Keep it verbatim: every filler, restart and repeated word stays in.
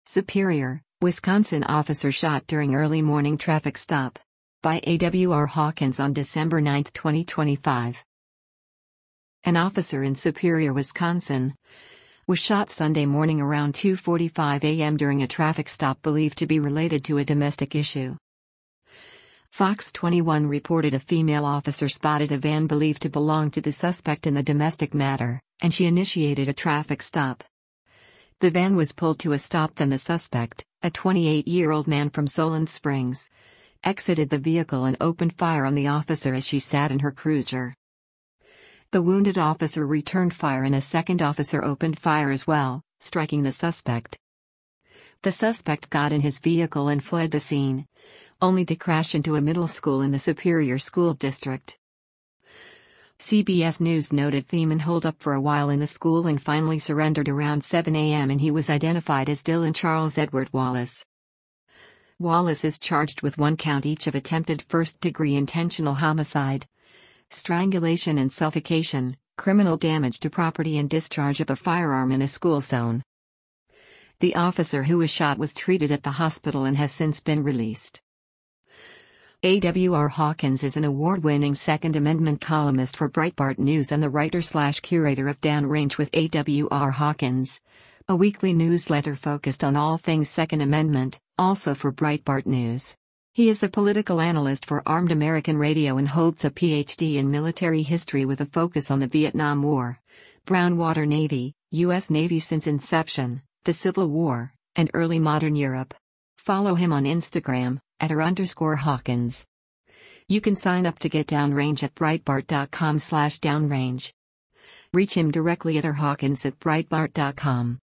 Superior, Wisconsin officer shot during early morning traffic stop. By A W R Hawkins on December ninth, twenty twenty-five. An officer in Superior, Wisconsin, was shot Sunday morning around two forty-five a m during a traffic stop believed to be related to a domestic issue. Fox twenty-one reported a female officer spotted a van believed to belong to the suspect in the domestic matter, and she initiated a traffic stop. The van was pulled to a stop, then the suspect, a twenty-eight-year-old man from Solon Springs, exited the vehicle and opened fire on the officer as she sat in her cruiser. The wounded officer returned fire and a second officer opened fire as well, striking the suspect. The suspect got in his vehicle and fled the scene, only to crash into a middle school in the Superior School District. C B S News noted Thiemann holed up for a while in the school and finally surrendered around seven a m and he was identified as Dylan Charles Edward Wallace. Wallace is charged with one count each of attempted first-degree intentional homicide, strangulation and suffocation, criminal damage to property and discharge of a firearm in a school zone. The officer who was shot was treated at the hospital and has since been released. A W R Hawkins is an award-winning Second Amendment columnist for Breitbart News and the writer-slash-curator of Downrange with A W R Hawkins, a weekly newsletter focused on all things Second Amendment, also for Breitbart News. He is the political analyst for Armed American Radio and holds a P H D in military history with a focus on the Vietnam War, Brownwater Navy, U S Navy since inception, the Civil War, and early modern Europe. Follow him on Instagram, at her underscore Hawkins. You can sign up to get Downrange at breitbart dot com slash downrange. Reach him directly at her Hawkins at breitbart dot com.